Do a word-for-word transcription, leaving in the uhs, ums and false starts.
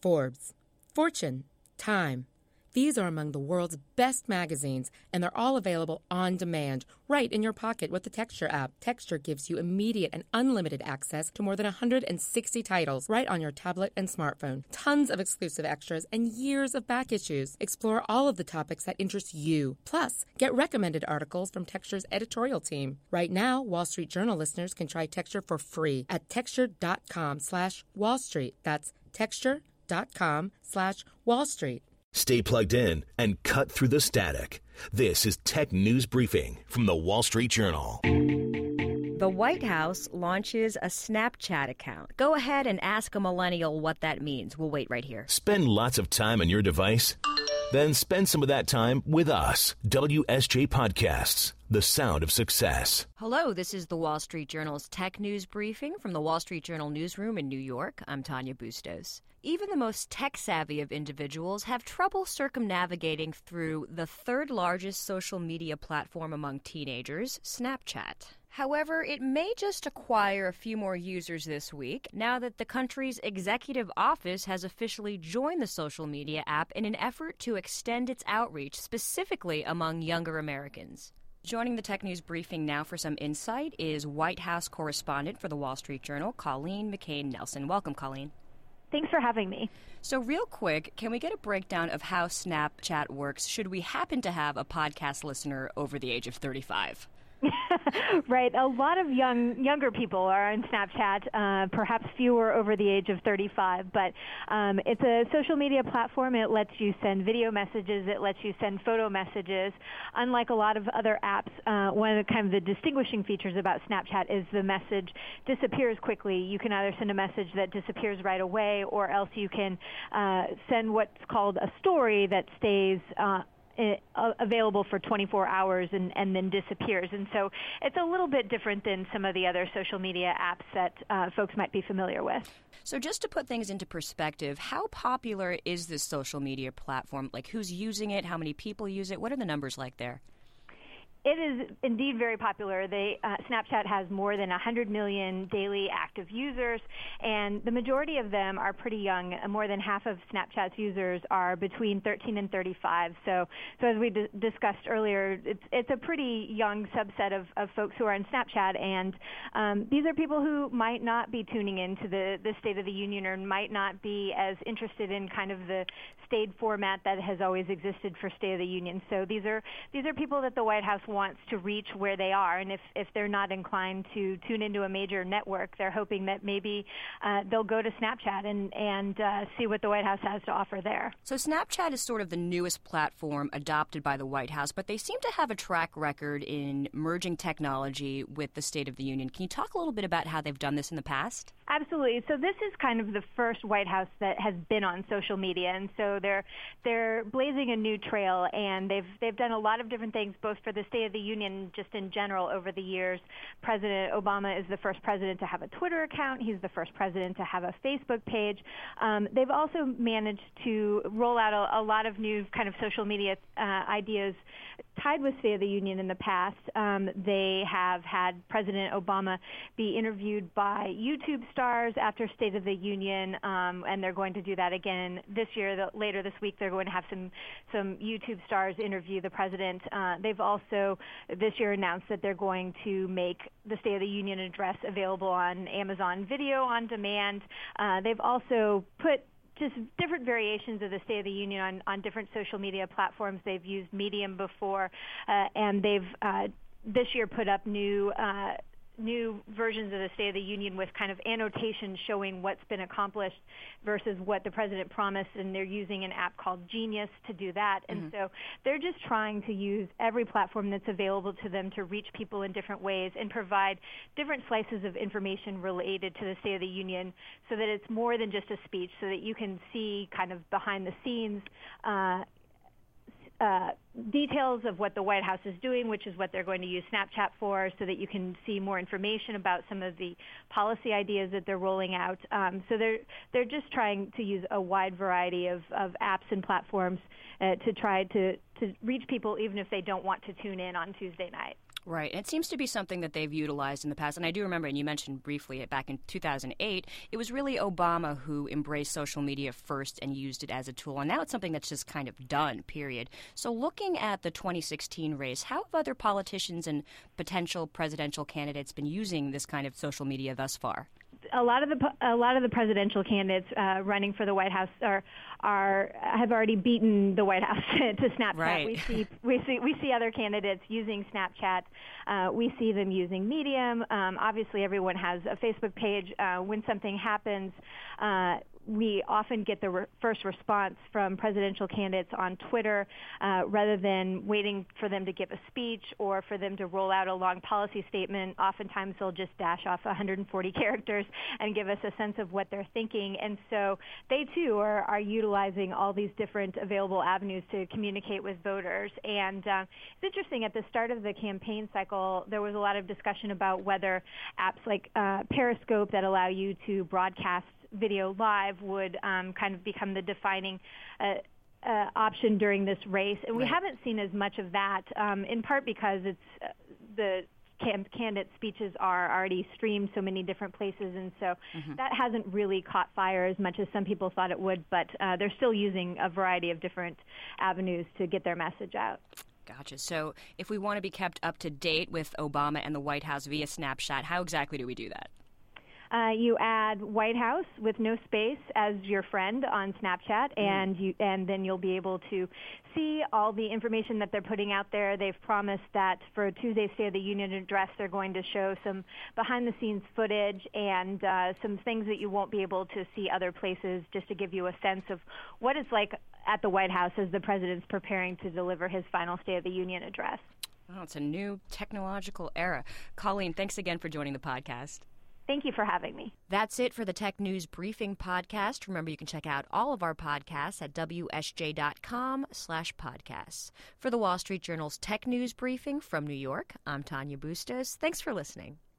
Forbes, Fortune, Time. These are among the world's best magazines, and they're all available on demand, right in your pocket with the Texture app. Texture gives you immediate and unlimited access to more than one hundred sixty titles right on your tablet and smartphone. Tons of exclusive extras and years of back issues. Explore all of the topics that interest you. Plus, get recommended articles from Texture's editorial team. Right now, Wall Street Journal listeners can try Texture for free at texture.com slash Wall Street. That's texture.com slash Wall Street. Stay plugged in and cut through the static. This is Tech News Briefing from the Wall Street Journal. The White House launches a Snapchat account. Go ahead and ask a millennial what that means. We'll wait right here. Spend lots of time on your device? Then spend some of that time with us. W S J Podcasts, the sound of success. Hello, this is the Wall Street Journal's Tech News Briefing from the Wall Street Journal newsroom in New York. I'm Tanya Bustos. Even the most tech-savvy of individuals have trouble circumnavigating through the third largest social media platform among teenagers, Snapchat. However, it may just acquire a few more users this week now that the country's executive office has officially joined the social media app in an effort to extend its outreach specifically among younger Americans. Joining the Tech News Briefing now for some insight is White House correspondent for the Wall Street Journal, Colleen McCain-Nelson. Welcome, Colleen. Thanks for having me. So real quick, can we get a breakdown of how Snapchat works should we happen to have a podcast listener over the age of thirty-five? Right. A lot of young younger people are on Snapchat, uh, perhaps fewer over the age of thirty-five. But um, it's a social media platform. It lets you send video messages. It lets you send photo messages. Unlike a lot of other apps, uh, one of the kind of the distinguishing features about Snapchat is the message disappears quickly. You can either send a message that disappears right away, or else you can uh, send what's called a story that stays uh, available for twenty-four hours and, and then disappears. And so it's a little bit different than some of the other social media apps that uh, folks might be familiar with. So just to put things into perspective, how popular is this social media platform? Like, who's using it? How many people use it? What are the numbers like there? It is indeed very popular. They, uh, Snapchat has more than one hundred million daily active users, and the majority of them are pretty young. More than half of Snapchat's users are between thirteen and thirty-five. So, so as we d- discussed earlier, it's, it's a pretty young subset of, of folks who are on Snapchat, and um, these are people who might not be tuning into the, the State of the Union or might not be as interested in kind of the staid format that has always existed for State of the Union. So these are these are people that the White House wants to reach where they are, and if, if they're not inclined to tune into a major network, they're hoping that maybe uh, they'll go to Snapchat and, and uh, see what the White House has to offer there. So Snapchat is sort of the newest platform adopted by the White House, but they seem to have a track record in merging technology with the State of the Union. Can you talk a little bit about how they've done this in the past? Absolutely. So this is kind of the first White House that has been on social media, and so they're they're blazing a new trail, and they've they've done a lot of different things, both for the State of the Union, just in general over the years. President Obama is the first president to have a Twitter account. He's the first president to have a Facebook page. Um, they've also managed to roll out a, a lot of new kind of social media uh, ideas tied with State of the Union in the past. Um, they have had President Obama be interviewed by YouTube stars after State of the Union, um, and they're going to do that again this year. The, later this week, they're going to have some some YouTube stars interview the president. Uh, they've also this year announced that they're going to make the State of the Union address available on Amazon Video on demand. Uh, they've also put just different variations of the State of the Union on, on different social media platforms. They've used Medium before, uh, and they've uh, this year put up new uh, new versions of the State of the Union with kind of annotations showing what's been accomplished versus what the president promised, and they're using an app called Genius to do that. And mm-hmm. so they're just trying to use every platform that's available to them to reach people in different ways and provide different slices of information related to the State of the Union so that it's more than just a speech, so that you can see kind of behind the scenes uh, Uh, details of what the White House is doing, which is what they're going to use Snapchat for, so that you can see more information about some of the policy ideas that they're rolling out. Um, so they're they're just trying to use a wide variety of, of apps and platforms uh, to try to, to reach people, even if they don't want to tune in on Tuesday night. Right. And it seems to be something that they've utilized in the past. And I do remember, and you mentioned briefly, back in two thousand eight, it was really Obama who embraced social media first and used it as a tool. And now it's something that's just kind of done, period. So looking at the twenty sixteen race, how have other politicians and potential presidential candidates been using this kind of social media thus far? A lot of the a lot of the presidential candidates uh, running for the White House are are have already beaten the White House to Snapchat. Right. We see we see we see other candidates using Snapchat. Uh, we see them using Medium. Um, obviously, everyone has a Facebook page. Uh, when something happens, uh, we often get the re- first response from presidential candidates on Twitter uh, rather than waiting for them to give a speech or for them to roll out a long policy statement. Oftentimes they'll just dash off one hundred forty characters and give us a sense of what they're thinking. And so they, too, are, are utilizing all these different available avenues to communicate with voters. And uh, it's interesting, at the start of the campaign cycle, there was a lot of discussion about whether apps like uh, Periscope that allow you to broadcast video live would um, kind of become the defining uh, uh, option during this race. And we right. haven't seen as much of that, um, in part because it's uh, the can- candidate speeches are already streamed so many different places, and so mm-hmm. that hasn't really caught fire as much as some people thought it would, but uh, they're still using a variety of different avenues to get their message out. Gotcha. So if we want to be kept up to date with Obama and the White House via Snapchat, how exactly do we do that? Uh, you add White House with no space as your friend on Snapchat, and you, and then you'll be able to see all the information that they're putting out there. They've promised that for Tuesday's State of the Union address, they're going to show some behind-the-scenes footage and uh, some things that you won't be able to see other places, just to give you a sense of what it's like at the White House as the president's preparing to deliver his final State of the Union address. Oh, it's a new technological era. Colleen, thanks again for joining the podcast. Thank you for having me. That's it for the Tech News Briefing podcast. Remember, you can check out all of our podcasts at W S J dot com slash podcasts. For the Wall Street Journal's Tech News Briefing from New York, I'm Tanya Bustos. Thanks for listening.